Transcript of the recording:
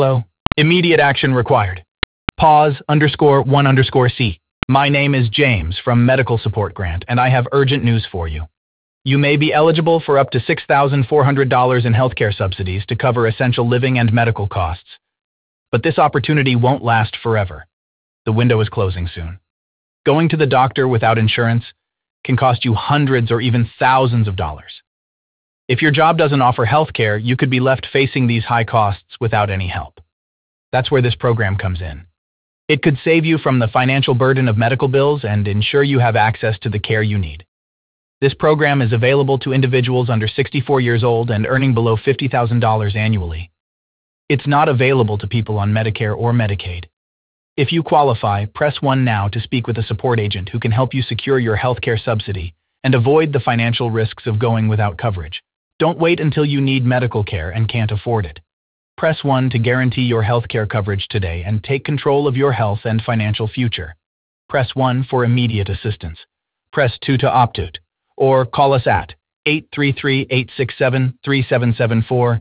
Hello. Immediate action required. Pause _1_C. My name is James from Medical Support Grant, and I have urgent news for you. You may be eligible for up to $6,400 in healthcare subsidies to cover essential living and medical costs. But this opportunity won't last forever. The window is closing soon. Going to the doctor without insurance can cost you hundreds or even thousands of dollars. If your job doesn't offer healthcare, you could be left facing these high costs without any help. That's where this program comes in. It could save you from the financial burden of medical bills and ensure you have access to the care you need. This program is available to individuals under 64 years old and earning below $50,000 annually. It's not available to people on Medicare or Medicaid. If you qualify, press 1 now to speak with a support agent who can help you secure your healthcare subsidy and avoid the financial risks of going without coverage. Don't wait until you need medical care and can't afford it. Press 1 to guarantee your healthcare coverage today and take control of your health and financial future. Press 1 for immediate assistance. Press 2 to opt out, or call us at 833-867-3774